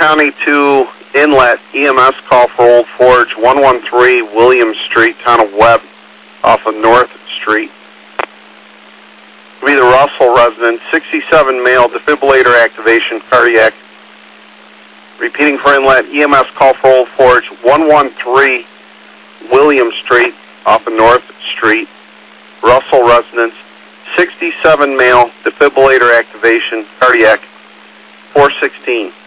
County 2 Inlet, EMS call for Old Forge, 113 William Street, town of Webb, off of North Street. Be the Russell resident, 67 male, defibrillator activation, cardiac. Repeating for Inlet, EMS call for Old Forge, 113 William Street, off of North Street. Russell residence, 67 male, defibrillator activation, cardiac, 416.